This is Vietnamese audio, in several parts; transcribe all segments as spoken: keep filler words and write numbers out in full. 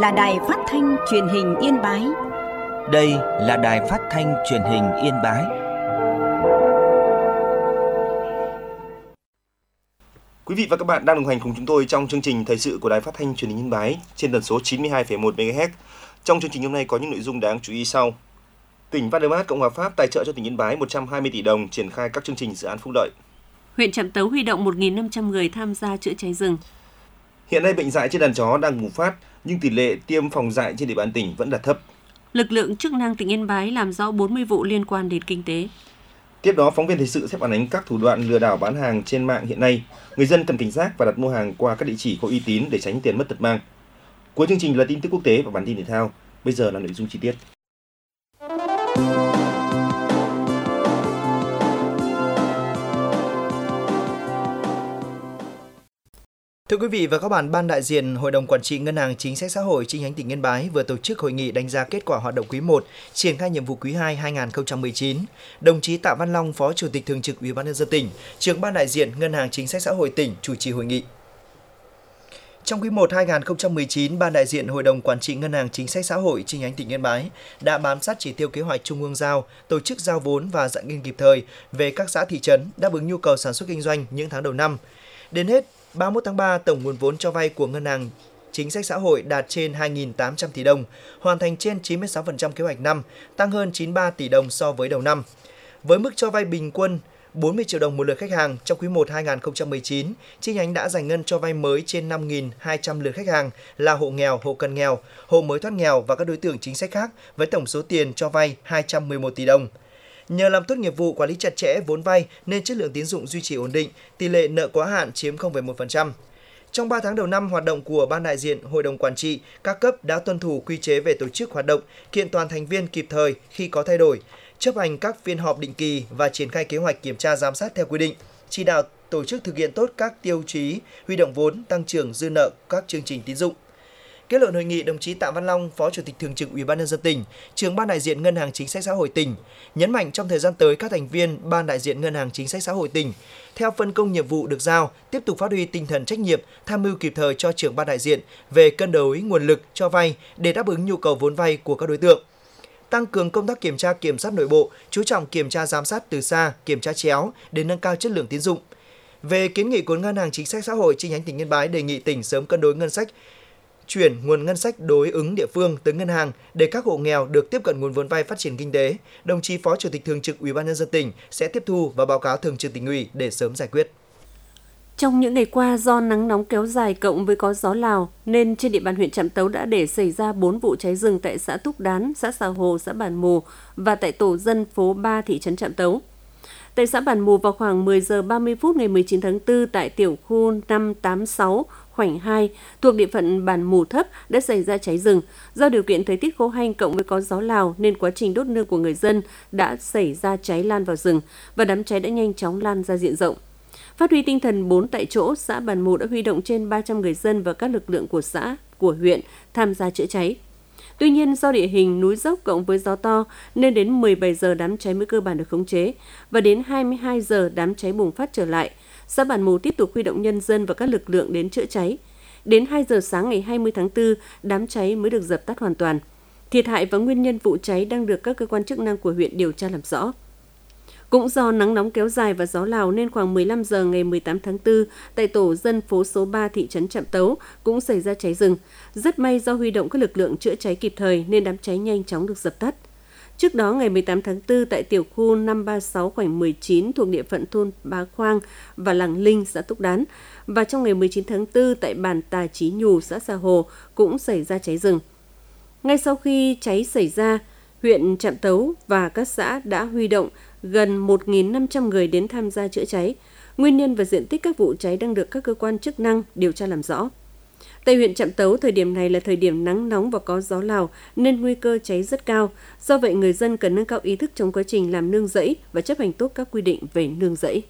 là Đài Phát thanh Truyền hình Yên Bái. Đây là Đài Phát thanh Truyền hình Yên Bái. Quý vị và các bạn đang đồng hành cùng chúng tôi trong chương trình thời sự của Đài Phát thanh Truyền hình Yên Bái trên tần số chín mươi hai phẩy một mê ga héc. Trong chương trình hôm nay có những nội dung đáng chú ý sau. Tỉnh Vadermat, Cộng hòa Pháp tài trợ cho tỉnh Yên Bái một trăm hai mươi tỷ đồng triển khai các chương trình dự án phúc lợi. Huyện Trạm Tấu huy động một nghìn năm trăm người tham gia chữa cháy rừng. Hiện nay bệnh dại trên đàn chó đang bùng phát, nhưng tỷ lệ tiêm phòng dại trên địa bàn tỉnh vẫn là thấp. Lực lượng chức năng tỉnh Yên Bái làm rõ bốn mươi vụ liên quan đến kinh tế. Tiếp đó, phóng viên thời sự sẽ phản ánh các thủ đoạn lừa đảo bán hàng trên mạng hiện nay. Người dân cần cảnh giác và đặt mua hàng qua các địa chỉ có uy tín để tránh tiền mất tật mang. Cuối chương trình là tin tức quốc tế và bản tin thể thao. Bây giờ là nội dung chi tiết. Thưa quý vị và các bạn, Ban đại diện Hội đồng Quản trị Ngân hàng Chính sách Xã hội chi nhánh tỉnh Yên Bái vừa tổ chức hội nghị đánh giá kết quả hoạt động quý một, triển khai nhiệm vụ quý hai hai nghìn không trăm mười chín. Đồng chí Tạ Văn Long, Phó Chủ tịch Thường trực Ủy ban nhân dân tỉnh, Trưởng Ban đại diện Ngân hàng Chính sách Xã hội tỉnh chủ trì hội nghị. Trong quý một hai nghìn không trăm mười chín, Ban đại diện Hội đồng Quản trị Ngân hàng Chính sách Xã hội chi nhánh tỉnh Yên Bái đã bám sát chỉ tiêu kế hoạch Trung ương giao, tổ chức giao vốn và giải ngân kịp thời về các xã thị trấn đáp ứng nhu cầu sản xuất kinh doanh những tháng đầu năm. Đến hết ba mươi mốt tháng ba, tổng nguồn vốn cho vay của Ngân hàng Chính sách Xã hội đạt trên hai nghìn tám trăm tỷ đồng, hoàn thành trên chín mươi sáu phần trăm kế hoạch năm, tăng hơn chín mươi ba tỷ đồng so với đầu năm. Với mức cho vay bình quân bốn mươi triệu đồng một lượt khách hàng, trong quý một hai nghìn không trăm mười chín, chi nhánh đã giải ngân cho vay mới trên năm nghìn hai trăm lượt khách hàng là hộ nghèo, hộ cận nghèo, hộ mới thoát nghèo và các đối tượng chính sách khác với tổng số tiền cho vay hai trăm mười một tỷ đồng. Nhờ làm tốt nghiệp vụ quản lý chặt chẽ vốn vay nên chất lượng tín dụng duy trì ổn định, tỷ lệ nợ quá hạn chiếm không phẩy một phần trăm. Trong ba tháng đầu năm, hoạt động của Ban đại diện Hội đồng Quản trị các cấp đã tuân thủ quy chế về tổ chức hoạt động, kiện toàn thành viên kịp thời khi có thay đổi, chấp hành các phiên họp định kỳ và triển khai kế hoạch kiểm tra giám sát theo quy định, chỉ đạo tổ chức thực hiện tốt các tiêu chí huy động vốn, tăng trưởng dư nợ các chương trình tín dụng. Kết luận hội nghị, đồng chí Tạ Văn Long, Phó Chủ tịch Thường trực Ủy ban nhân dân tỉnh, Trưởng Ban đại diện Ngân hàng Chính sách Xã hội tỉnh nhấn mạnh trong thời gian tới các thành viên Ban đại diện Ngân hàng Chính sách Xã hội tỉnh theo phân công nhiệm vụ được giao tiếp tục phát huy tinh thần trách nhiệm, tham mưu kịp thời cho Trưởng Ban đại diện về cân đối nguồn lực cho vay để đáp ứng nhu cầu vốn vay của các đối tượng. Tăng cường công tác kiểm tra kiểm soát nội bộ, chú trọng kiểm tra giám sát từ xa, kiểm tra chéo để nâng cao chất lượng tín dụng. Về kiến nghị của Ngân hàng Chính sách Xã hội chi nhánh tỉnh Yên Bái đề nghị tỉnh sớm cân đối ngân sách, chuyển nguồn ngân sách đối ứng địa phương tới ngân hàng để các hộ nghèo được tiếp cận nguồn vốn vay phát triển kinh tế. Đồng chí Phó Chủ tịch Thường trực Ủy ban nhân dân tỉnh sẽ tiếp thu và báo cáo Thường trực Tỉnh ủy để sớm giải quyết. Trong những ngày qua, do nắng nóng kéo dài cộng với có gió Lào nên trên địa bàn huyện Trạm Tấu đã để xảy ra bốn vụ cháy rừng tại xã Túc Đán, xã Xà Hồ, xã Bản Mù và tại tổ dân phố ba thị trấn Trạm Tấu. Tại xã Bản Mù vào khoảng mười giờ ba mươi phút ngày mười chín tháng tư tại tiểu khu năm tám sáu khoảnh hai thuộc địa phận Bản Mù Thấp đã xảy ra cháy rừng. Do điều kiện thời tiết khô hanh cộng với có gió Lào nên quá trình đốt nương của người dân đã xảy ra cháy lan vào rừng và đám cháy đã nhanh chóng lan ra diện rộng. Phát huy tinh thần bốn tại chỗ, xã Bản Mù đã huy động trên ba trăm người dân và các lực lượng của xã, của huyện tham gia chữa cháy. Tuy nhiên, do địa hình núi dốc cộng với gió to nên đến mười bảy giờ đám cháy mới cơ bản được khống chế và đến hai mươi hai giờ đám cháy bùng phát trở lại. Xã Bản Mù tiếp tục huy động nhân dân và các lực lượng đến chữa cháy. Đến hai giờ sáng ngày hai mươi tháng tư, đám cháy mới được dập tắt hoàn toàn. Thiệt hại và nguyên nhân vụ cháy đang được các cơ quan chức năng của huyện điều tra làm rõ. Cũng do nắng nóng kéo dài và gió Lào nên khoảng mười lăm giờ ngày mười tám tháng tư, tại tổ dân phố số ba thị trấn Trạm Tấu cũng xảy ra cháy rừng. Rất may do huy động các lực lượng chữa cháy kịp thời nên đám cháy nhanh chóng được dập tắt. Trước đó, ngày mười tám tháng tư, tại tiểu khu năm ba sáu khoảnh mười chín thuộc địa phận thôn Bá Khoang và Làng Linh, xã Túc Đán, và trong ngày mười chín tháng tư tại bản Tà Chí Nhù, xã Xà Hồ cũng xảy ra cháy rừng. Ngay sau khi cháy xảy ra, huyện Trạm Tấu và các xã đã huy động gần một nghìn năm trăm người đến tham gia chữa cháy. Nguyên nhân và diện tích các vụ cháy đang được các cơ quan chức năng điều tra làm rõ. Tại huyện Trạm Tấu, thời điểm này là thời điểm nắng nóng và có gió Lào nên nguy cơ cháy rất cao. Do vậy, người dân cần nâng cao ý thức trong quá trình làm nương rẫy và chấp hành tốt các quy định về nương rẫy.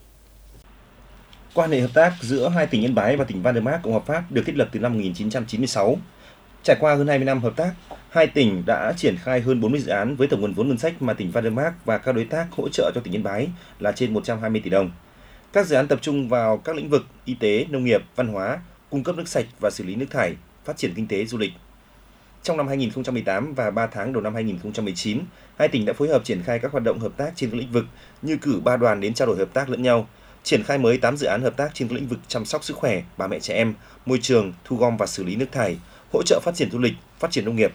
Quan hệ hợp tác giữa hai tỉnh Yên Bái và tỉnh Vadermat, Cộng hòa Pháp được thiết lập từ năm một nghìn chín trăm chín mươi sáu. Trải qua hơn hai mươi năm hợp tác, hai tỉnh đã triển khai hơn bốn mươi dự án với tổng nguồn vốn ngân sách mà tỉnh Vadermat và các đối tác hỗ trợ cho tỉnh Yên Bái là trên một trăm hai mươi tỷ đồng. Các dự án tập trung vào các lĩnh vực y tế, nông nghiệp, văn hóa, cung cấp nước sạch và xử lý nước thải, phát triển kinh tế, du lịch. Trong năm hai nghìn không trăm mười tám và ba tháng đầu năm hai nghìn không trăm mười chín, hai tỉnh đã phối hợp triển khai các hoạt động hợp tác trên các lĩnh vực như cử ba đoàn đến trao đổi hợp tác lẫn nhau, triển khai mới tám dự án hợp tác trên các lĩnh vực chăm sóc sức khỏe, bà mẹ trẻ em, môi trường, thu gom và xử lý nước thải, hỗ trợ phát triển du lịch, phát triển nông nghiệp.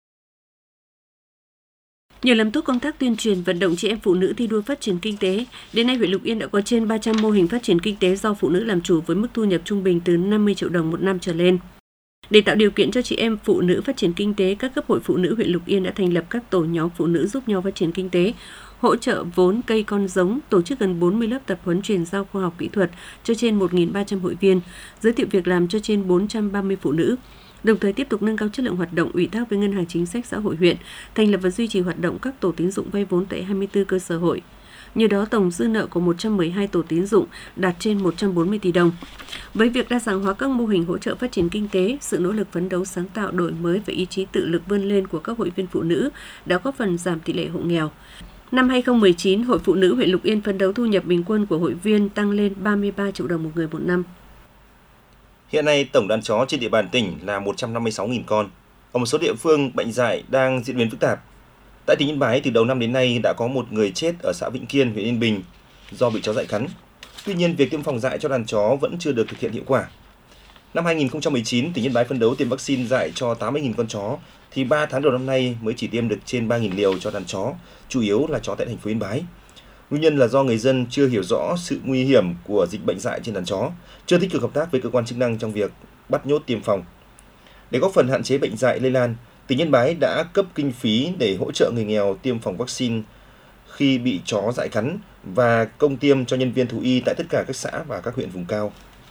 Nhờ làm tốt công tác tuyên truyền vận động chị em phụ nữ thi đua phát triển kinh tế, đến nay huyện Lục Yên đã có trên ba trăm mô hình phát triển kinh tế do phụ nữ làm chủ với mức thu nhập trung bình từ năm mươi triệu đồng một năm trở lên. Để tạo điều kiện cho chị em phụ nữ phát triển kinh tế, các cấp hội phụ nữ huyện Lục Yên đã thành lập các tổ nhóm phụ nữ giúp nhau phát triển kinh tế, hỗ trợ vốn cây con giống, tổ chức gần bốn mươi lớp tập huấn chuyển giao khoa học kỹ thuật cho trên một nghìn ba trăm hội viên, giới thiệu việc làm cho trên bốn trăm ba mươi phụ nữ. Đồng thời tiếp tục nâng cao chất lượng hoạt động ủy thác với Ngân hàng Chính sách Xã hội huyện, thành lập và duy trì hoạt động các tổ tín dụng vay vốn tại hai mươi tư cơ sở hội. Nhờ đó, tổng dư nợ của một trăm mười hai tổ tín dụng đạt trên một trăm bốn mươi tỷ đồng. Với việc đa dạng hóa các mô hình hỗ trợ phát triển kinh tế, sự nỗ lực phấn đấu sáng tạo, đổi mới và ý chí tự lực vươn lên của các hội viên phụ nữ đã góp phần giảm tỷ lệ hộ nghèo. Năm hai nghìn không trăm mười chín, Hội Phụ nữ huyện Lục Yên phấn đấu thu nhập bình quân của hội viên tăng lên ba mươi ba triệu đồng một người một năm. Hiện nay, tổng đàn chó trên địa bàn tỉnh là một trăm năm mươi sáu nghìn con. Ở một số địa phương, bệnh dại đang diễn biến phức tạp. Tại tỉnh Yên Bái, từ đầu năm đến nay đã có một người chết ở xã Vĩnh Kiên, huyện Yên Bình do bị chó dại cắn. Tuy nhiên, việc tiêm phòng dại cho đàn chó vẫn chưa được thực hiện hiệu quả. Năm hai nghìn không trăm mười chín, tỉnh Yên Bái phấn đấu tiêm vaccine dại cho tám mươi nghìn con chó, thì ba tháng đầu năm nay mới chỉ tiêm được trên ba nghìn liều cho đàn chó, chủ yếu là chó tại thành phố Yên Bái. Nguyên nhân là do người dân chưa hiểu rõ sự nguy hiểm của dịch bệnh dại trên đàn chó, chưa tích cực hợp tác với cơ quan chức năng trong việc bắt nhốt tiêm phòng. Để góp phần hạn chế bệnh dại lây lan, tỉnh Yên Bái đã cấp kinh phí để hỗ trợ người nghèo tiêm phòng vaccine khi bị chó dại cắn và công tiêm cho nhân viên thú y tại tất cả các xã và các huyện vùng cao.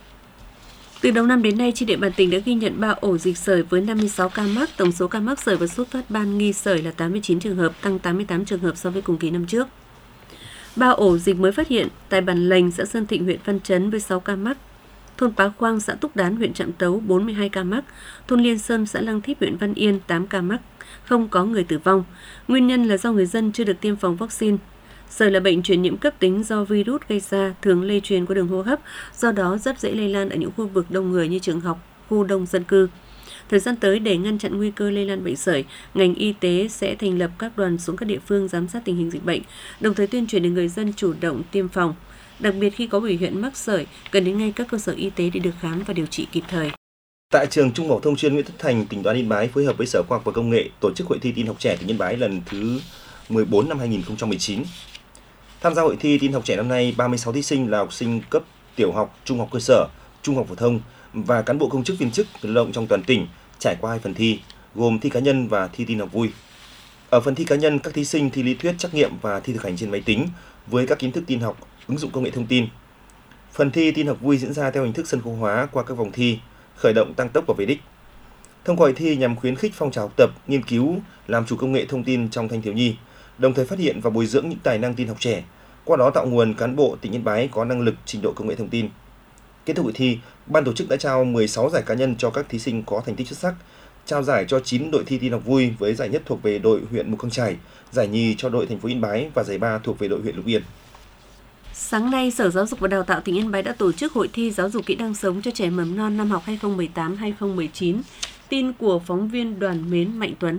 Từ đầu năm đến nay, trên địa bàn tỉnh đã ghi nhận ba ổ dịch sởi với năm mươi sáu ca mắc, tổng số ca mắc sởi và sốt phát ban nghi sởi là tám mươi chín trường hợp, tăng tám mươi tám trường hợp so với cùng kỳ năm trước. Ba ổ dịch mới phát hiện tại Bản Lành, xã Sơn Thịnh, huyện Văn Chấn với sáu ca mắc, thôn Pá Khoang, xã Túc Đán, huyện Trạm Tấu bốn mươi hai ca mắc, thôn Liên Sơn, xã Lăng Thíp, huyện Văn Yên tám ca mắc, không có người tử vong. Nguyên nhân là do người dân chưa được tiêm phòng vaccine. Sởi là bệnh truyền nhiễm cấp tính do virus gây ra, thường lây truyền qua đường hô hấp, do đó rất dễ lây lan ở những khu vực đông người như trường học, khu đông dân cư. Thời gian tới, để ngăn chặn nguy cơ lây lan bệnh sởi, ngành y tế sẽ thành lập các đoàn xuống các địa phương giám sát tình hình dịch bệnh, đồng thời tuyên truyền để người dân chủ động tiêm phòng. Đặc biệt khi có biểu hiện mắc sởi, cần đến ngay các cơ sở y tế để được khám và điều trị kịp thời. Tại trường Trung học thông chuyên Nguyễn Tất Thành, tỉnh Đoàn Yên Bái phối hợp với Sở Khoa học và Công nghệ tổ chức hội thi tin học trẻ tỉnh Yên Bái lần thứ mười bốn năm hai nghìn không trăm mười chín. Tham gia hội thi tin học trẻ năm nay, ba mươi sáu thí sinh là học sinh cấp tiểu học, trung học cơ sở, trung học phổ thông và cán bộ công chức viên chức người lao động trong toàn tỉnh trải qua hai phần thi, gồm thi cá nhân và thi tin học vui. Ở phần thi cá nhân, các thí sinh thi lý thuyết trắc nghiệm và thi thực hành trên máy tính với các kiến thức tin học, ứng dụng công nghệ thông tin. Phần thi tin học vui diễn ra theo hình thức sân khấu hóa qua các vòng thi, khởi động, tăng tốc và về đích. Thông qua hội thi nhằm khuyến khích phong trào học tập, nghiên cứu, làm chủ công nghệ thông tin trong thanh thiếu nhi, đồng thời phát hiện và bồi dưỡng những tài năng tin học trẻ, qua đó tạo nguồn cán bộ tỉnh Yên Bái có năng lực, trình độ công nghệ thông tin. Kết thúc hội thi, ban tổ chức đã trao mười sáu giải cá nhân cho các thí sinh có thành tích xuất sắc, trao giải cho chín đội thi tin học vui với giải nhất thuộc về đội huyện Mù Căng Chải, giải nhì cho đội thành phố Yên Bái và giải ba thuộc về đội huyện Lục Yên. Sáng nay, Sở Giáo dục và Đào tạo tỉnh Yên Bái đã tổ chức hội thi giáo dục kỹ năng sống cho trẻ mầm non năm học hai nghìn không trăm mười tám hai nghìn không trăm mười chín. Tin của phóng viên Đoàn Mến Mạnh Tuấn.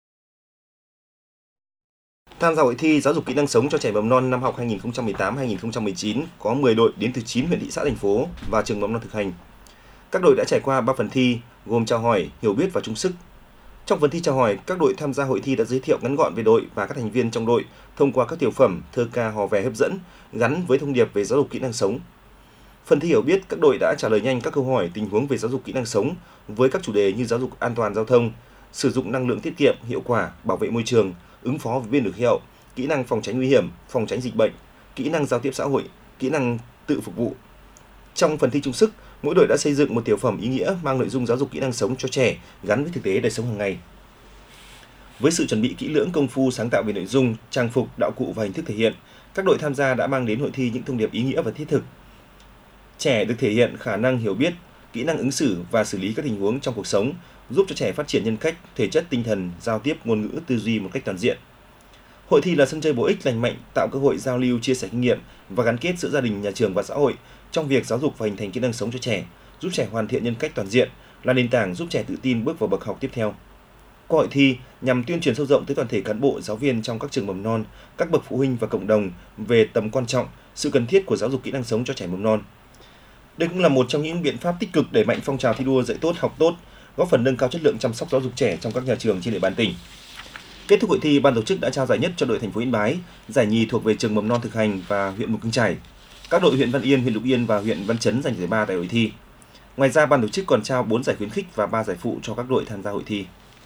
Tham gia hội thi giáo dục kỹ năng sống cho trẻ mầm non năm học hai nghìn không trăm mười tám hai nghìn không trăm mười chín có mười đội đến từ chín huyện, thị xã, thành phố và trường mầm non thực hành. Các đội đã trải qua ba phần thi gồm chào hỏi, hiểu biết và chung sức. Trong phần thi chào hỏi, các đội tham gia hội thi đã giới thiệu ngắn gọn về đội và các thành viên trong đội thông qua các tiểu phẩm, thơ ca, hò vè hấp dẫn gắn với thông điệp về giáo dục kỹ năng sống. Phần thi hiểu biết, các đội đã trả lời nhanh các câu hỏi tình huống về giáo dục kỹ năng sống với các chủ đề như giáo dục an toàn giao thông, sử dụng năng lượng tiết kiệm, hiệu quả, bảo vệ môi trường, ứng phó với biến đổi khí hậu, kỹ năng phòng tránh nguy hiểm, phòng tránh dịch bệnh, kỹ năng giao tiếp xã hội, kỹ năng tự phục vụ. Trong phần thi chung sức, mỗi đội đã xây dựng một tiểu phẩm ý nghĩa mang nội dung giáo dục kỹ năng sống cho trẻ gắn với thực tế đời sống hàng ngày. Với sự chuẩn bị kỹ lưỡng, công phu, sáng tạo về nội dung, trang phục, đạo cụ và hình thức thể hiện, các đội tham gia đã mang đến hội thi những thông điệp ý nghĩa và thiết thực. Trẻ được thể hiện khả năng hiểu biết, kỹ năng ứng xử và xử lý các tình huống trong cuộc sống, giúp cho trẻ phát triển nhân cách, thể chất, tinh thần, giao tiếp, ngôn ngữ, tư duy một cách toàn diện. Hội thi là sân chơi bổ ích, lành mạnh, tạo cơ hội giao lưu, chia sẻ kinh nghiệm và gắn kết giữa gia đình, nhà trường và xã hội trong việc giáo dục và hình thành kỹ năng sống cho trẻ, giúp trẻ hoàn thiện nhân cách toàn diện, là nền tảng giúp trẻ tự tin bước vào bậc học tiếp theo. Qua hội thi nhằm tuyên truyền sâu rộng tới toàn thể cán bộ, giáo viên trong các trường mầm non, các bậc phụ huynh và cộng đồng về tầm quan trọng, sự cần thiết của giáo dục kỹ năng sống cho trẻ mầm non. Đây cũng là một trong những biện pháp tích cực đẩy mạnh phong trào thi đua dạy tốt, học tốt, góp phần nâng cao chất lượng chăm sóc giáo dục trẻ trong các nhà trường trên địa bàn tỉnh. Kết thúc hội thi, ban tổ chức đã trao giải nhất cho đội thành phố Yên Bái, giải nhì thuộc về trường mầm non Thực Hành và huyện Mù Căng Chải. Các đội huyện Văn Yên, huyện Lục Yên và huyện Văn Chấn giành giải ba tại hội thi. Ngoài ra, ban tổ chức còn trao bốn giải khuyến khích và ba giải phụ cho các đội tham gia hội thi.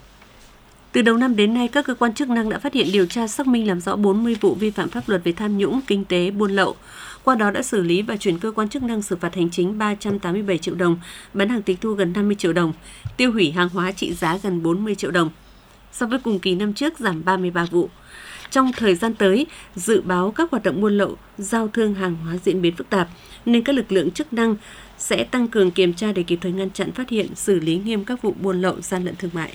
Từ đầu năm đến nay, các cơ quan chức năng đã phát hiện, điều tra, xác minh làm rõ bốn mươi vụ vi phạm pháp luật về tham nhũng, kinh tế, buôn lậu. Qua đó đã xử lý và chuyển cơ quan chức năng xử phạt hành chính ba trăm tám mươi bảy triệu đồng, bán hàng tịch thu gần năm mươi triệu đồng, tiêu hủy hàng hóa trị giá gần bốn mươi triệu đồng. So với cùng kỳ năm trước, giảm ba mươi ba vụ. Trong thời gian tới, dự báo các hoạt động buôn lậu, giao thương hàng hóa diễn biến phức tạp, nên các lực lượng chức năng sẽ tăng cường kiểm tra để kịp thời ngăn chặn, phát hiện, xử lý nghiêm các vụ buôn lậu, gian lận thương mại.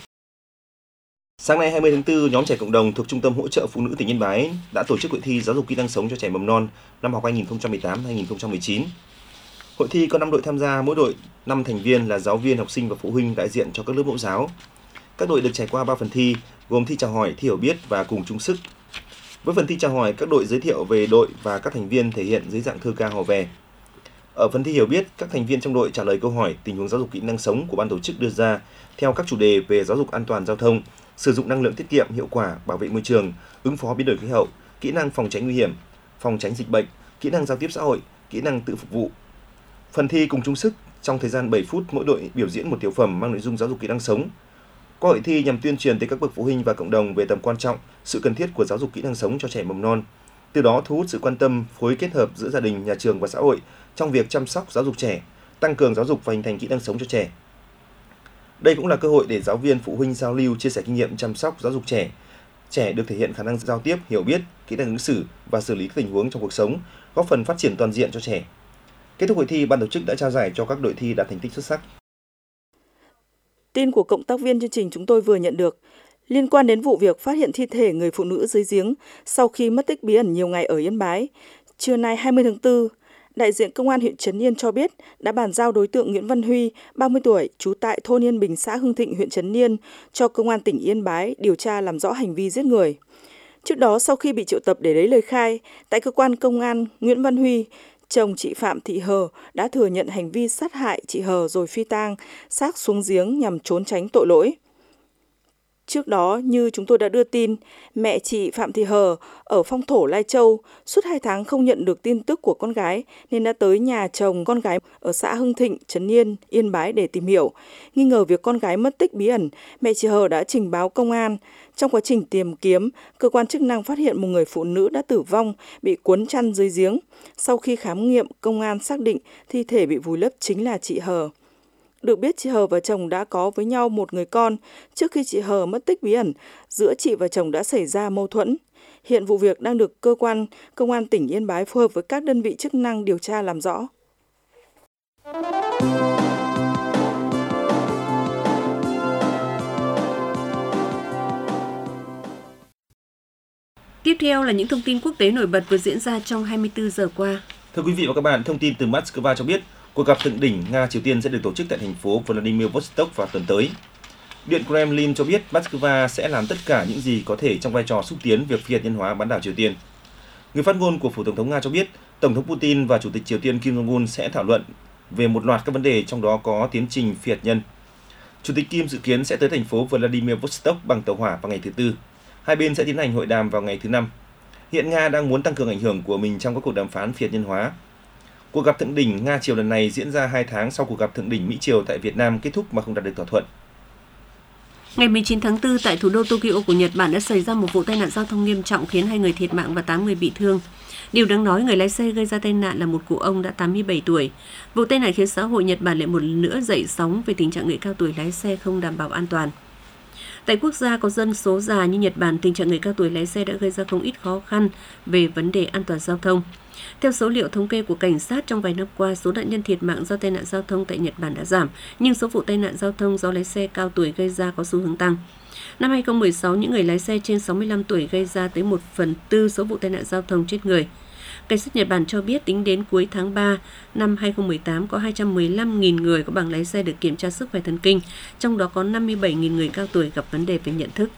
Sáng nay hai mươi tháng tư, nhóm trẻ cộng đồng thuộc Trung tâm Hỗ trợ Phụ nữ tỉnh Yên Bái đã tổ chức hội thi giáo dục kỹ năng sống cho trẻ mầm non năm học hai nghìn không trăm mười tám hai nghìn không trăm mười chín. Hội thi có năm đội tham gia, mỗi đội năm thành viên là giáo viên, học sinh và phụ huynh đại diện cho các lớp mẫu giáo. Các đội được trải qua ba phần thi, gồm thi chào hỏi, thi hiểu biết và cùng chung sức. Với phần thi chào hỏi, các đội giới thiệu về đội và các thành viên thể hiện dưới dạng thơ ca hò vè. Ở phần thi hiểu biết, các thành viên trong đội trả lời câu hỏi tình huống giáo dục kỹ năng sống của ban tổ chức đưa ra theo các chủ đề về giáo dục an toàn giao thông, sử dụng năng lượng tiết kiệm hiệu quả, bảo vệ môi trường, ứng phó biến đổi khí hậu, kỹ năng phòng tránh nguy hiểm, phòng tránh dịch bệnh, kỹ năng giao tiếp xã hội, kỹ năng tự phục vụ. Phần thi cùng chung sức, trong thời gian bảy phút mỗi đội biểu diễn một tiểu phẩm mang nội dung giáo dục kỹ năng sống. Qua hội thi nhằm tuyên truyền tới các bậc phụ huynh và cộng đồng về tầm quan trọng, sự cần thiết của giáo dục kỹ năng sống cho trẻ mầm non. Từ đó thu hút sự quan tâm, phối kết hợp giữa gia đình, nhà trường và xã hội trong việc chăm sóc giáo dục trẻ, tăng cường giáo dục và hình thành kỹ năng sống cho trẻ. Đây cũng là cơ hội để giáo viên, phụ huynh giao lưu, chia sẻ kinh nghiệm chăm sóc giáo dục trẻ. Trẻ được thể hiện khả năng giao tiếp, hiểu biết, kỹ năng ứng xử và xử lý các tình huống trong cuộc sống, góp phần phát triển toàn diện cho trẻ. Kết thúc hội thi, ban tổ chức đã trao giải cho các đội thi đạt thành tích xuất sắc. Tin của cộng tác viên chương trình chúng tôi vừa nhận được liên quan đến vụ việc phát hiện thi thể người phụ nữ dưới giếng sau khi mất tích bí ẩn nhiều ngày ở Yên Bái. Trưa nay hai mươi tháng tư, đại diện Công an huyện Trấn Yên cho biết đã bàn giao đối tượng Nguyễn Văn Huy, ba mươi tuổi, trú tại thôn Yên Bình, xã Hưng Thịnh, huyện Trấn Yên, cho Công an tỉnh Yên Bái điều tra làm rõ hành vi giết người. Trước đó, sau khi bị triệu tập để lấy lời khai, tại cơ quan công an, Nguyễn Văn Huy, chồng chị Phạm Thị Hờ, đã thừa nhận hành vi sát hại chị Hờ rồi phi tang xác xuống giếng nhằm trốn tránh tội lỗi. Trước đó, như chúng tôi đã đưa tin, mẹ chị Phạm Thị Hờ ở Phong Thổ, Lai Châu suốt hai tháng không nhận được tin tức của con gái nên đã tới nhà chồng con gái ở xã Hưng Thịnh, Trấn Yên, Yên Bái để tìm hiểu. Nghi ngờ việc con gái mất tích bí ẩn, mẹ chị Hờ đã trình báo công an. Trong quá trình tìm kiếm, cơ quan chức năng phát hiện một người phụ nữ đã tử vong, bị cuốn chăn dưới giếng. Sau khi khám nghiệm, công an xác định thi thể bị vùi lấp chính là chị Hờ. Được biết, chị Hờ và chồng đã có với nhau một người con. Trước khi chị Hờ mất tích bí ẩn, giữa chị và chồng đã xảy ra mâu thuẫn. Hiện vụ việc đang được cơ quan công an tỉnh Yên Bái phối hợp với các đơn vị chức năng điều tra làm rõ. Tiếp theo là những thông tin quốc tế nổi bật vừa diễn ra trong hai mươi tư giờ qua. Thưa quý vị và các bạn, thông tin từ Moscow cho biết cuộc gặp thượng đỉnh Nga-Triều Tiên sẽ được tổ chức tại thành phố Vladivostok vào tuần tới. Điện Kremlin cho biết Moscow sẽ làm tất cả những gì có thể trong vai trò xúc tiến việc phi hạt nhân hóa bán đảo Triều Tiên. Người phát ngôn của phủ tổng thống Nga cho biết Tổng thống Putin và Chủ tịch Triều Tiên Kim Jong-un sẽ thảo luận về một loạt các vấn đề, trong đó có tiến trình phi hạt nhân. Chủ tịch Kim dự kiến sẽ tới thành phố Vladivostok bằng tàu hỏa vào ngày thứ Tư. Hai bên sẽ tiến hành hội đàm vào ngày thứ Năm. Hiện Nga đang muốn tăng cường ảnh hưởng của mình trong các cuộc đàm phán phi hạt nhân hóa. Cuộc gặp thượng đỉnh Nga-Triều lần này diễn ra hai tháng sau cuộc gặp thượng đỉnh Mỹ-Triều tại Việt Nam kết thúc mà không đạt được thỏa thuận. Ngày mười chín tháng tư, tại thủ đô Tokyo của Nhật Bản đã xảy ra một vụ tai nạn giao thông nghiêm trọng khiến hai người thiệt mạng và tám người bị thương. Điều đáng nói, người lái xe gây ra tai nạn là một cụ ông đã tám mươi bảy tuổi. Vụ tai nạn khiến xã hội Nhật Bản lại một lần nữa dậy sóng về tình trạng người cao tuổi lái xe không đảm bảo an toàn. Tại quốc gia có dân số già như Nhật Bản, tình trạng người cao tuổi lái xe đã gây ra không ít khó khăn về vấn đề an toàn giao thông. Theo số liệu thống kê của cảnh sát, trong vài năm qua, số nạn nhân thiệt mạng do tai nạn giao thông tại Nhật Bản đã giảm, nhưng số vụ tai nạn giao thông do lái xe cao tuổi gây ra có xu hướng tăng. Năm hai không một sáu, những người lái xe trên sáu mươi lăm tuổi gây ra tới một phần tư số vụ tai nạn giao thông chết người. Cảnh sát Nhật Bản cho biết tính đến cuối tháng ba năm hai không một tám có hai trăm mười lăm nghìn người có bằng lái xe được kiểm tra sức khỏe thần kinh, trong đó có năm mươi bảy nghìn người cao tuổi gặp vấn đề về nhận thức.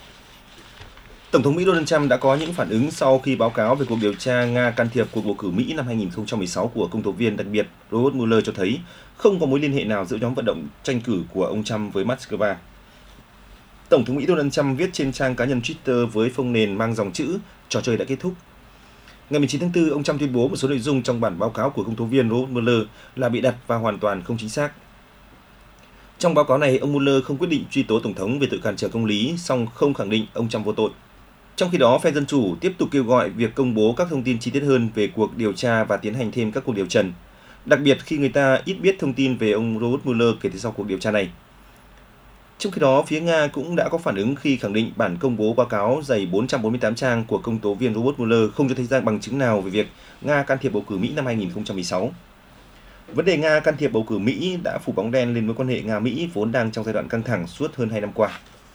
Tổng thống Mỹ Donald Trump đã có những phản ứng sau khi báo cáo về cuộc điều tra Nga can thiệp cuộc bầu cử Mỹ năm hai không một sáu của công tố viên đặc biệt Robert Mueller cho thấy không có mối liên hệ nào giữa nhóm vận động tranh cử của ông Trump với Moscow. Tổng thống Mỹ Donald Trump viết trên trang cá nhân Twitter với phông nền mang dòng chữ "Trò chơi đã kết thúc". Ngày mười chín tháng tư, ông Trump tuyên bố một số nội dung trong bản báo cáo của công tố viên Robert Mueller là bị đặt và hoàn toàn không chính xác. Trong báo cáo này, ông Mueller không quyết định truy tố Tổng thống về tội cản trở công lý, song không khẳng định ông Trump vô tội. Trong khi đó, phe Dân Chủ tiếp tục kêu gọi việc công bố các thông tin chi tiết hơn về cuộc điều tra và tiến hành thêm các cuộc điều trần, đặc biệt khi người ta ít biết thông tin về ông Robert Mueller kể từ sau cuộc điều tra này. Trong khi đó, phía Nga cũng đã có phản ứng khi khẳng định bản công bố báo cáo dày bốn trăm bốn mươi tám trang của công tố viên Robert Mueller không cho thấy ra bằng chứng nào về việc Nga can thiệp bầu cử Mỹ năm hai không một sáu. Vấn đề Nga can thiệp bầu cử Mỹ đã phủ bóng đen lên mối quan hệ Nga-Mỹ vốn đang trong giai đoạn căng thẳng suốt hơn hai năm qua.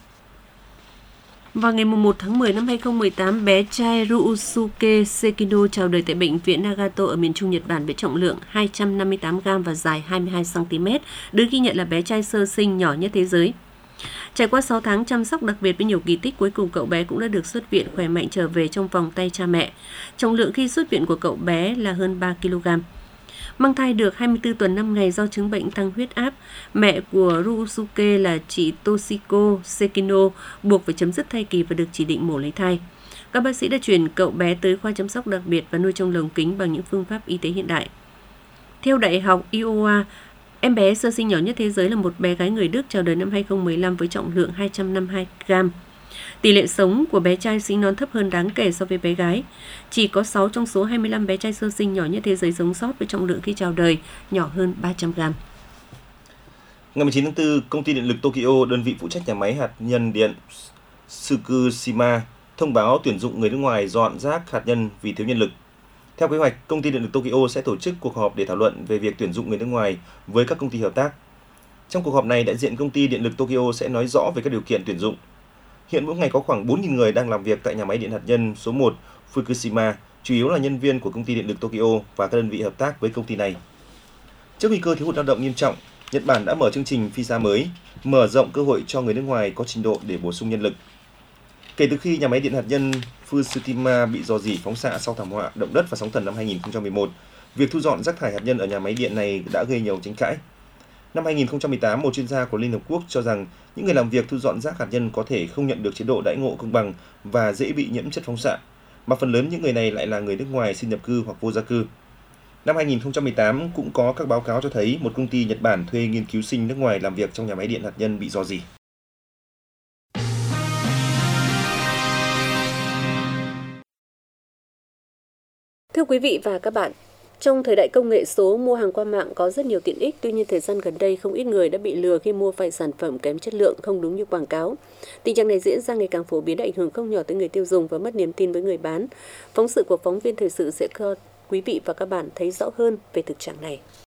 Vào ngày mùng một tháng mười năm hai không một tám, bé trai Ryusuke Sekino chào đời tại bệnh viện Nagato ở miền Trung Nhật Bản với trọng lượng hai trăm năm mươi tám gam và dài hai mươi hai xăng ti mét, được ghi nhận là bé trai sơ sinh nhỏ nhất thế giới. Trải qua sáu tháng chăm sóc đặc biệt với nhiều kỳ tích, cuối cùng cậu bé cũng đã được xuất viện khỏe mạnh trở về trong vòng tay cha mẹ. Trọng lượng khi xuất viện của cậu bé là hơn ba ki lô gam. Mang thai được hai mươi tư tuần năm ngày do chứng bệnh tăng huyết áp, mẹ của Ryusuke là chị Toshiko Sekino buộc phải chấm dứt thai kỳ và được chỉ định mổ lấy thai. Các bác sĩ đã chuyển cậu bé tới khoa chăm sóc đặc biệt và nuôi trong lồng kính bằng những phương pháp y tế hiện đại. Theo Đại học Iowa, em bé sơ sinh nhỏ nhất thế giới là một bé gái người Đức chào đời năm hai không một lăm với trọng lượng hai trăm năm mươi hai gam. Tỷ lệ sống của bé trai sinh non thấp hơn đáng kể so với bé gái. Chỉ có sáu trong số hai mươi lăm bé trai sơ sinh nhỏ nhất thế giới sống sót với trọng lượng khi chào đời nhỏ hơn ba trăm gam. Ngày mười chín tháng tư, Công ty Điện lực Tokyo, đơn vị phụ trách nhà máy hạt nhân điện Fukushima, thông báo tuyển dụng người nước ngoài dọn rác hạt nhân vì thiếu nhân lực. Theo kế hoạch, Công ty Điện lực Tokyo sẽ tổ chức cuộc họp để thảo luận về việc tuyển dụng người nước ngoài với các công ty hợp tác. Trong cuộc họp này, đại diện Công ty Điện lực Tokyo sẽ nói rõ về các điều kiện tuyển dụng. Hiện mỗi ngày có khoảng bốn nghìn người đang làm việc tại nhà máy điện hạt nhân số một Fukushima, chủ yếu là nhân viên của Công ty Điện lực Tokyo và các đơn vị hợp tác với công ty này. Trước nguy cơ thiếu hụt lao động nghiêm trọng, Nhật Bản đã mở chương trình visa mới, mở rộng cơ hội cho người nước ngoài có trình độ để bổ sung nhân lực. Kể từ khi nhà máy điện hạt nhân Fukushima bị rò rỉ phóng xạ sau thảm họa động đất và sóng thần năm hai không một một, việc thu dọn rác thải hạt nhân ở nhà máy điện này đã gây nhiều tranh cãi. Năm hai không một tám, một chuyên gia của Liên Hợp Quốc cho rằng những người làm việc thu dọn rác hạt nhân có thể không nhận được chế độ đãi ngộ công bằng và dễ bị nhiễm chất phóng xạ, mà phần lớn những người này lại là người nước ngoài xin nhập cư hoặc vô gia cư. Năm hai không một tám cũng có các báo cáo cho thấy một công ty Nhật Bản thuê nghiên cứu sinh nước ngoài làm việc trong nhà máy điện hạt nhân bị rò rỉ. Thưa quý vị và các bạn, trong thời đại công nghệ số, mua hàng qua mạng có rất nhiều tiện ích, tuy nhiên thời gian gần đây không ít người đã bị lừa khi mua phải sản phẩm kém chất lượng, không đúng như quảng cáo. Tình trạng này diễn ra ngày càng phổ biến, ảnh hưởng không nhỏ tới người tiêu dùng và mất niềm tin với người bán. Phóng sự của phóng viên thời sự sẽ cho quý vị và các bạn thấy rõ hơn về thực trạng này.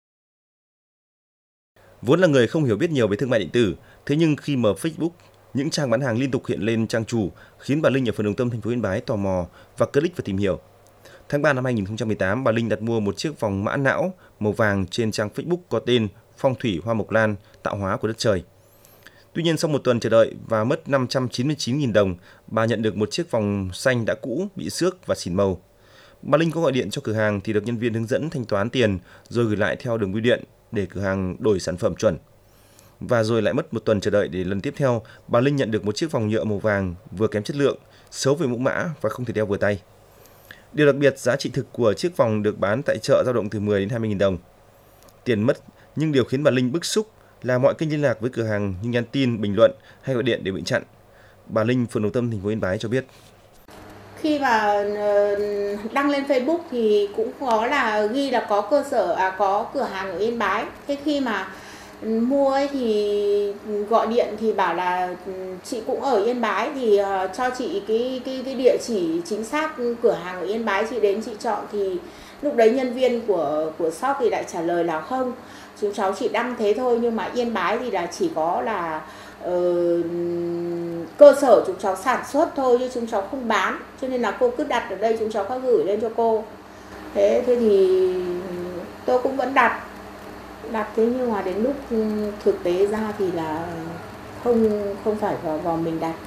Vốn là người không hiểu biết nhiều về thương mại điện tử, thế nhưng khi mở Facebook, những trang bán hàng liên tục hiện lên trang chủ khiến bà Linh ở phường Đồng Tâm, thành phố Yên Bái tò mò và click và tìm hiểu. Tháng ba năm hai không một tám, bà Linh đặt mua một chiếc vòng mã não màu vàng trên trang Facebook có tên Phong thủy hoa mộc lan tạo hóa của đất trời. Tuy nhiên sau một tuần chờ đợi và mất năm trăm chín mươi chín nghìn đồng, bà nhận được một chiếc vòng xanh đã cũ, bị xước và xỉn màu. Bà Linh có gọi điện cho cửa hàng thì được nhân viên hướng dẫn thanh toán tiền rồi gửi lại theo đường bưu điện để cửa hàng đổi sản phẩm chuẩn. Và rồi lại mất một tuần chờ đợi để lần tiếp theo, bà Linh nhận được một chiếc vòng nhựa màu vàng vừa kém chất lượng, xấu về mẫu mã và không thể đeo vừa tay. Điều đặc biệt, giá trị thực của chiếc vòng được bán tại chợ dao động từ mười đến hai mươi nghìn đồng. Tiền mất, nhưng điều khiến bà Linh bức xúc là mọi kênh liên lạc với cửa hàng như nhắn tin, bình luận hay gọi điện đều bị chặn. Bà Linh, phường Đồng Tâm, thành phố Yên Bái cho biết. Khi mà đăng lên Facebook thì cũng có là ghi là có cơ sở, à, có cửa hàng ở Yên Bái. Thế khi mà mua ấy thì gọi điện thì bảo là chị cũng ở Yên Bái thì uh, cho chị cái cái cái địa chỉ chính xác cửa hàng ở Yên Bái, chị đến chị chọn. Thì lúc đấy nhân viên của của shop thì lại trả lời là không, chúng cháu chỉ đăng thế thôi, nhưng mà Yên Bái thì là chỉ có là uh, cơ sở chúng cháu sản xuất thôi chứ chúng cháu không bán, cho nên là cô cứ đặt ở đây chúng cháu có gửi lên cho cô. Thế thế thì tôi cũng vẫn đặt đặt thế nhưng mà đến lúc thực tế ra thì là không không phải vào vào mình đặt.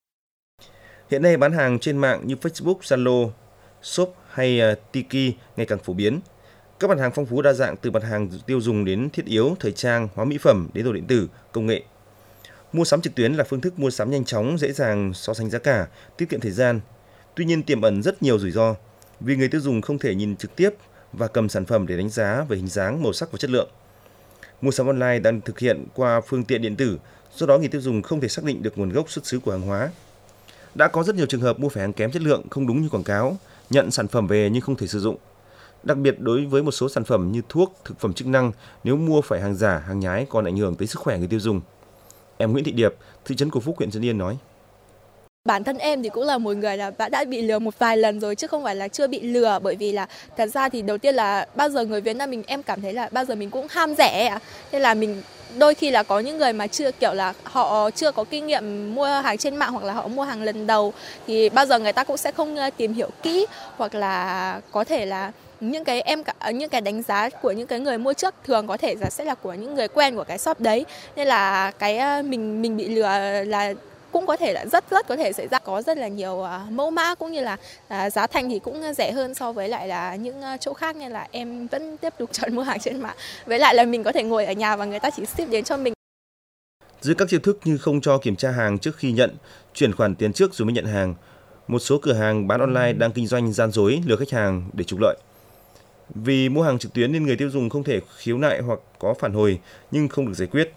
Hiện nay bán hàng trên mạng như Facebook, Zalo, Shop hay Tiki ngày càng phổ biến. Các mặt hàng phong phú đa dạng từ mặt hàng tiêu dùng đến thiết yếu, thời trang, hóa mỹ phẩm đến đồ điện tử, công nghệ. Mua sắm trực tuyến là phương thức mua sắm nhanh chóng, dễ dàng so sánh giá cả, tiết kiệm thời gian. Tuy nhiên tiềm ẩn rất nhiều rủi ro vì người tiêu dùng không thể nhìn trực tiếp và cầm sản phẩm để đánh giá về hình dáng, màu sắc và chất lượng. Mua sắm online đang thực hiện qua phương tiện điện tử, do đó người tiêu dùng không thể xác định được nguồn gốc xuất xứ của hàng hóa. Đã có rất nhiều trường hợp mua phải hàng kém chất lượng, không đúng như quảng cáo, nhận sản phẩm về nhưng không thể sử dụng. Đặc biệt đối với một số sản phẩm như thuốc, thực phẩm chức năng, nếu mua phải hàng giả, hàng nhái còn ảnh hưởng tới sức khỏe người tiêu dùng. Em Nguyễn Thị Điệp, thị trấn Cổ Phúc, huyện Trấn Yên nói. Bản thân em thì cũng là một người là đã, đã bị lừa một vài lần rồi chứ không phải là chưa bị lừa, bởi vì là thật ra thì đầu tiên là bao giờ người Việt Nam mình em cảm thấy là bao giờ mình cũng ham rẻ ạ. Nên là mình đôi khi là có những người mà chưa kiểu là họ chưa có kinh nghiệm mua hàng trên mạng hoặc là họ mua hàng lần đầu thì bao giờ người ta cũng sẽ không tìm hiểu kỹ, hoặc là có thể là những cái em những cái đánh giá của những cái người mua trước thường có thể là sẽ là của những người quen của cái shop đấy, nên là cái mình mình bị lừa là cũng có thể là rất rất có thể xảy ra. Có rất là nhiều uh, mẫu mã cũng như là uh, giá thành thì cũng rẻ hơn so với lại là những uh, chỗ khác, nên là em vẫn tiếp tục chọn mua hàng trên mạng. Với lại là mình có thể ngồi ở nhà và người ta chỉ ship đến cho mình. Dưới các chiêu thức như không cho kiểm tra hàng trước khi nhận, chuyển khoản tiền trước rồi mới nhận hàng, một số cửa hàng bán online đang kinh doanh gian dối lừa khách hàng để trục lợi. Vì mua hàng trực tuyến nên người tiêu dùng không thể khiếu nại hoặc có phản hồi nhưng không được giải quyết.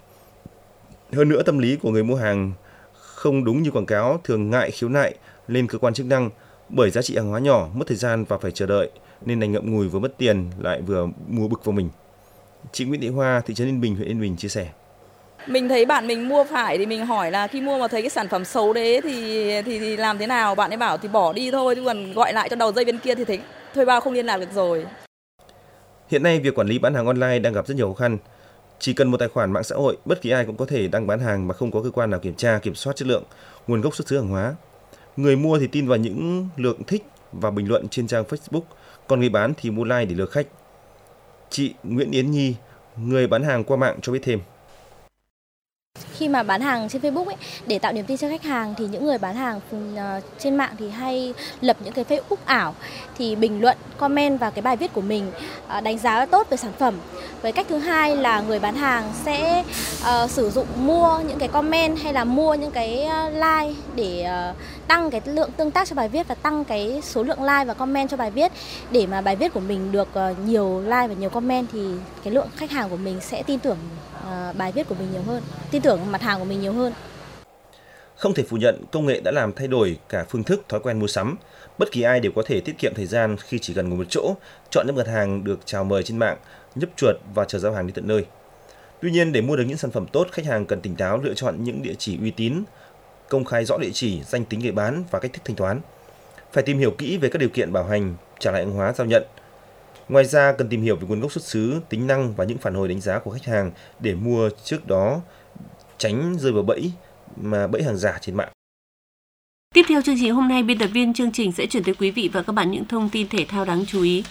Hơn nữa, tâm lý của người mua hàng không đúng như quảng cáo thường ngại khiếu nại lên cơ quan chức năng bởi giá trị hàng hóa nhỏ, mất thời gian và phải chờ đợi nên đành ngậm ngùi vừa mất tiền lại vừa mua bực vào mình. Chị Nguyễn Thị Hoa, thị trấn Yên Bình, huyện Yên Bình chia sẻ. Mình thấy bạn mình mua phải thì mình hỏi là khi mua mà thấy cái sản phẩm xấu đấy thì, thì thì làm thế nào? Bạn ấy bảo thì bỏ đi thôi, chứ còn gọi lại cho đầu dây bên kia thì thấy thuê bao không liên lạc được rồi. Hiện nay việc quản lý bán hàng online đang gặp rất nhiều khó khăn. Chỉ cần một tài khoản mạng xã hội, bất kỳ ai cũng có thể đăng bán hàng mà không có cơ quan nào kiểm tra, kiểm soát chất lượng, nguồn gốc xuất xứ hàng hóa. Người mua thì tin vào những lượt thích và bình luận trên trang Facebook, còn người bán thì mua like để lừa khách. Chị Nguyễn Yến Nhi, người bán hàng qua mạng cho biết thêm. Khi mà bán hàng trên Facebook ấy, để tạo niềm tin cho khách hàng thì những người bán hàng trên mạng thì hay lập những cái Facebook ảo, thì bình luận, comment vào cái bài viết của mình, đánh giá tốt về sản phẩm. Với cách thứ hai là người bán hàng sẽ uh, sử dụng mua những cái comment hay là mua những cái like để uh, tăng cái lượng tương tác cho bài viết và tăng cái số lượng like và comment cho bài viết. Để mà bài viết của mình được uh, nhiều like và nhiều comment thì cái lượng khách hàng của mình sẽ tin tưởng uh, bài viết của mình nhiều hơn, tin tưởng mặt hàng của mình nhiều hơn. Không thể phủ nhận, công nghệ đã làm thay đổi cả phương thức, thói quen mua sắm. Bất kỳ ai đều có thể tiết kiệm thời gian khi chỉ cần ngồi một chỗ, chọn những mặt hàng được chào mời trên mạng, nhấp chuột và chờ giao hàng đến tận nơi. Tuy nhiên, để mua được những sản phẩm tốt, khách hàng cần tỉnh táo lựa chọn những địa chỉ uy tín, công khai rõ địa chỉ, danh tính người bán và cách thức thanh toán. Phải tìm hiểu kỹ về các điều kiện bảo hành, trả lại hàng hóa giao nhận. Ngoài ra, cần tìm hiểu về nguồn gốc xuất xứ, tính năng và những phản hồi đánh giá của khách hàng để mua trước đó, tránh rơi vào bẫy mà bẫy hàng giả trên mạng. Tiếp theo chương trình hôm nay, biên tập viên chương trình sẽ chuyển tới quý vị và các bạn những thông tin thể thao đáng chú ý.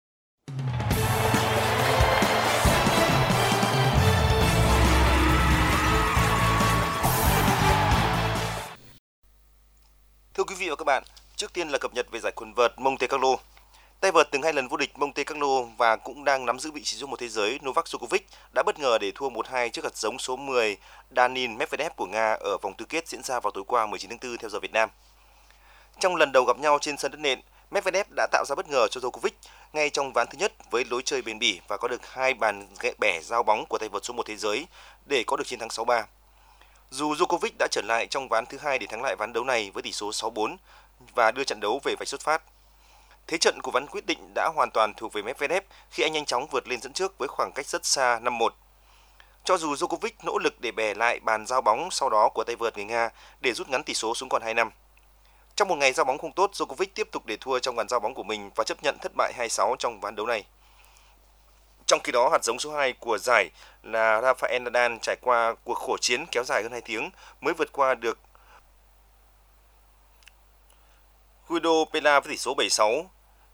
Thưa quý vị và các bạn, trước tiên là cập nhật về giải quần vợt Monte Carlo. Tay vợt từng hai lần vô địch Monte Carlo và cũng đang nắm giữ vị trí số một thế giới Novak Djokovic đã bất ngờ để thua một hai trước hạt giống số mười Daniil Medvedev của Nga ở vòng tứ kết diễn ra vào tối qua mười chín tháng tư theo giờ Việt Nam. Trong lần đầu gặp nhau trên sân đất nện, Medvedev đã tạo ra bất ngờ cho Djokovic ngay trong ván thứ nhất với lối chơi bền bỉ và có được hai bàn bẻ giao bóng của tay vợt số một thế giới để có được chiến thắng sáu ba. Dù Djokovic đã trở lại trong ván thứ hai để thắng lại ván đấu này với tỷ số sáu bốn và đưa trận đấu về vạch xuất phát. Thế trận của ván quyết định đã hoàn toàn thuộc về Medvedev khi anh nhanh chóng vượt lên dẫn trước với khoảng cách rất xa năm một. Cho dù Djokovic nỗ lực để bẻ lại bàn giao bóng sau đó của tay vợt người Nga để rút ngắn tỷ số xuống còn hai năm. Trong một ngày giao bóng không tốt, Djokovic tiếp tục để thua trong ván giao bóng của mình và chấp nhận thất bại hai sáu trong ván đấu này. Trong khi đó, hạt giống số hai của giải là Rafael Nadal trải qua cuộc khổ chiến kéo dài hơn hai tiếng mới vượt qua được Guido Pella với tỷ số bảy sáu.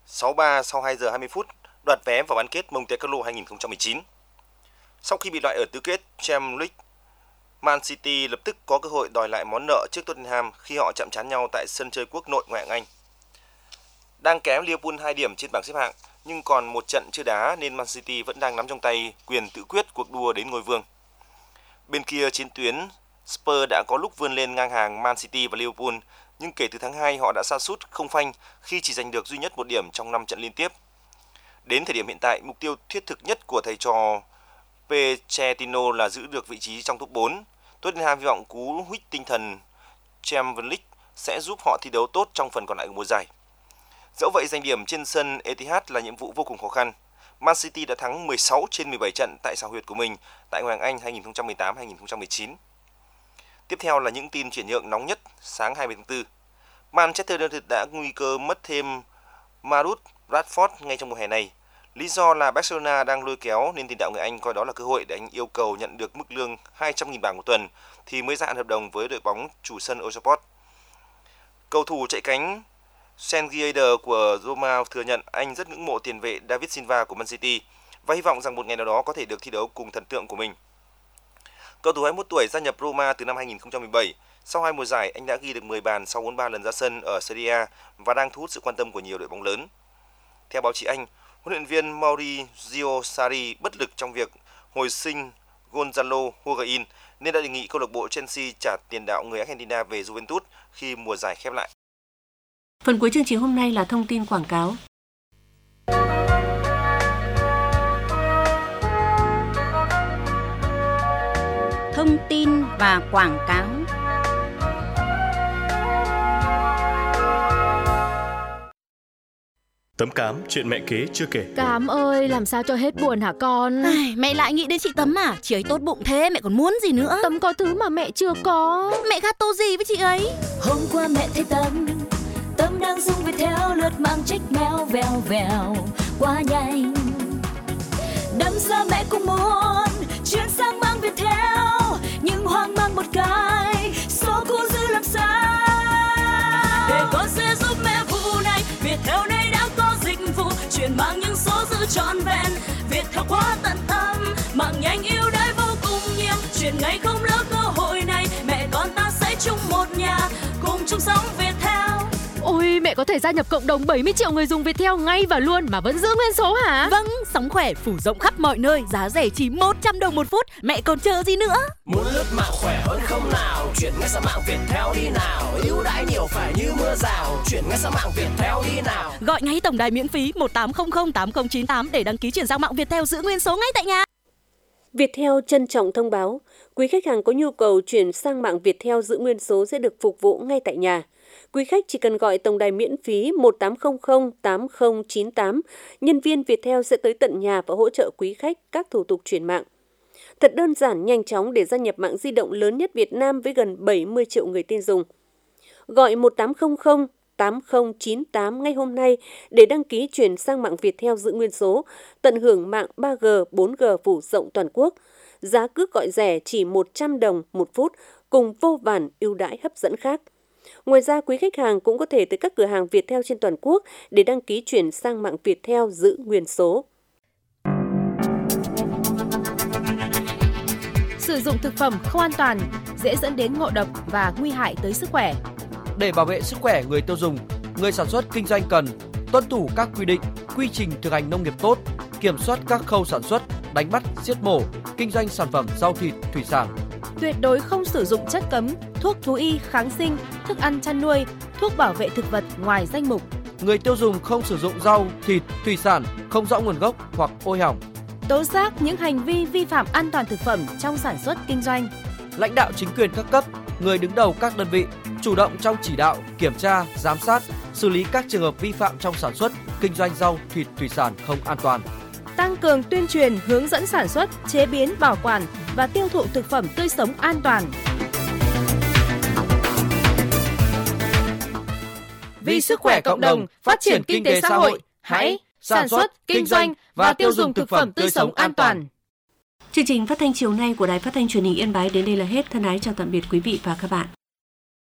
sáu ba sau hai giờ hai mươi phút, đoạt vé vào bán kết Monte Carlo hai không một chín. Sau khi bị loại ở tứ kết Champions League, Man City lập tức có cơ hội đòi lại món nợ trước Tottenham khi họ chạm trán nhau tại sân chơi quốc nội ngoại hạng Anh. Đang kém Liverpool hai điểm trên bảng xếp hạng, nhưng còn một trận chưa đá nên Man City vẫn đang nắm trong tay quyền tự quyết cuộc đua đến ngôi vương. Bên kia chiến tuyến, Spurs đã có lúc vươn lên ngang hàng Man City và Liverpool, nhưng kể từ tháng hai họ đã sa sút không phanh khi chỉ giành được duy nhất một điểm trong năm trận liên tiếp. Đến thời điểm hiện tại, mục tiêu thiết thực nhất của thầy trò Pochettino là giữ được vị trí trong top bốn. Tottenham hy vọng cú huých tinh thần Champions League sẽ giúp họ thi đấu tốt trong phần còn lại của mùa giải. Dẫu vậy, giành điểm trên sân Etihad là nhiệm vụ vô cùng khó khăn. Man City đã thắng mười sáu trên mười bảy trận tại xào huyệt của mình tại Ngoại hạng Anh hai không một tám hai không một chín. Tiếp theo là những tin chuyển nhượng nóng nhất sáng hai mươi tháng tư. Manchester United đã nguy cơ mất thêm Marcus Rashford ngay trong mùa hè này. Lý do là Barcelona đang lôi kéo nên tiền đạo người Anh coi đó là cơ hội để anh yêu cầu nhận được mức lương hai trăm nghìn bảng một tuần thì mới gia hạn hợp đồng với đội bóng chủ sân Old Trafford. Cầu thủ chạy cánh Sangiader của Roma thừa nhận anh rất ngưỡng mộ tiền vệ David Silva của Man City và hy vọng rằng một ngày nào đó có thể được thi đấu cùng thần tượng của mình. Cầu thủ hai mươi mốt tuổi gia nhập Roma từ năm hai không một bảy. Sau hai mùa giải, anh đã ghi được mười bàn sau bốn mươi ba lần ra sân ở Serie A và đang thu hút sự quan tâm của nhiều đội bóng lớn. Theo báo chí Anh, huấn luyện viên Maurizio Sarri bất lực trong việc hồi sinh Gonzalo Higuain nên đã đề nghị câu lạc bộ Chelsea trả tiền đạo người Argentina về Juventus khi mùa giải khép lại. Phần cuối chương trình hôm nay là thông tin quảng cáo. Thông tin và quảng cáo. Tấm Cám, chuyện mẹ kế chưa kể. Cám ơi, làm sao cho hết buồn hả con? Ai, mẹ lại nghĩ đến chị Tấm à? Chị ấy tốt bụng thế, mẹ còn muốn gì nữa? Tấm có thứ mà mẹ chưa có. Mẹ khác tô gì với chị ấy? Hôm qua mẹ thấy Tấm, Tấm đang dùng Viettel lướt mạng trích méo vèo vèo quá nhanh. Đâm ra mẹ cũng muốn chuyển sang mang Viettel, nhưng hoang mang một cái, số cũ giữ làm sao? Để con sẽ giúp mẹ vụ này, Viettel này đã có dịch vụ chuyển mạng những số giữ trọn vẹn. Viettel quá tận tâm, mạng nhanh ưu đãi vô cùng nhiều, chuyển ngay không lỡ cơ hội này, mẹ con ta sẽ chung một nhà, cùng chung sống Viettel. Ôi, mẹ có thể gia nhập cộng đồng bảy mươi triệu người dùng Viettel ngay và luôn mà vẫn giữ nguyên số hả? Vâng, sóng khỏe phủ rộng khắp mọi nơi, giá rẻ chỉ một trăm đồng một phút, mẹ còn chờ gì nữa? Muốn lướt mạng khỏe hơn không nào? Chuyển ngay sang mạng Viettel đi nào. Ưu đãi nhiều phải như mưa rào, chuyển ngay sang mạng Viettel đi nào. Gọi ngay tổng đài miễn phí một tám không không tám không chín tám để đăng ký chuyển sang mạng Viettel giữ nguyên số ngay tại nhà. Viettel trân trọng thông báo, quý khách hàng có nhu cầu chuyển sang mạng Viettel giữ nguyên số sẽ được phục vụ ngay tại nhà. Quý khách chỉ cần gọi tổng đài miễn phí một tám không không tám không chín tám, nhân viên Viettel sẽ tới tận nhà và hỗ trợ quý khách các thủ tục chuyển mạng. Thật đơn giản, nhanh chóng để gia nhập mạng di động lớn nhất Việt Nam với gần bảy mươi triệu người tin dùng. Gọi một tám không không tám không chín tám ngay hôm nay để đăng ký chuyển sang mạng Viettel giữ nguyên số, tận hưởng mạng ba G, bốn G phủ rộng toàn quốc. Giá cước gọi rẻ chỉ một trăm đồng một phút cùng vô vàn ưu đãi hấp dẫn khác. Ngoài ra, quý khách hàng cũng có thể tới các cửa hàng Viettel trên toàn quốc để đăng ký chuyển sang mạng Viettel giữ nguyên số. Sử dụng thực phẩm không an toàn dễ dẫn đến ngộ độc và nguy hại tới sức khỏe. Để bảo vệ sức khỏe người tiêu dùng, người sản xuất kinh doanh cần tuân thủ các quy định, quy trình thực hành nông nghiệp tốt, kiểm soát các khâu sản xuất, đánh bắt, giết mổ, kinh doanh sản phẩm rau thịt, thủy sản. Tuyệt đối không sử dụng chất cấm, thuốc thú y, kháng sinh, thức ăn chăn nuôi, thuốc bảo vệ thực vật ngoài danh mục. Người tiêu dùng không sử dụng rau, thịt, thủy sản không rõ nguồn gốc hoặc ôi hỏng. Tố giác những hành vi vi phạm an toàn thực phẩm trong sản xuất kinh doanh. Lãnh đạo chính quyền các cấp, người đứng đầu các đơn vị chủ động trong chỉ đạo, kiểm tra, giám sát, xử lý các trường hợp vi phạm trong sản xuất, kinh doanh rau, thịt, thủy sản không an toàn. Tăng cường tuyên truyền, hướng dẫn sản xuất, chế biến, bảo quản và tiêu thụ thực phẩm tươi sống an toàn. Vì sức khỏe cộng đồng, phát triển kinh tế xã hội, hãy sản xuất, kinh doanh và tiêu dùng thực phẩm tươi sống an toàn. Chương trình phát thanh chiều nay của Đài Phát thanh Truyền hình Yên Bái đến đây là hết. Thân ái chào tạm biệt quý vị và các bạn.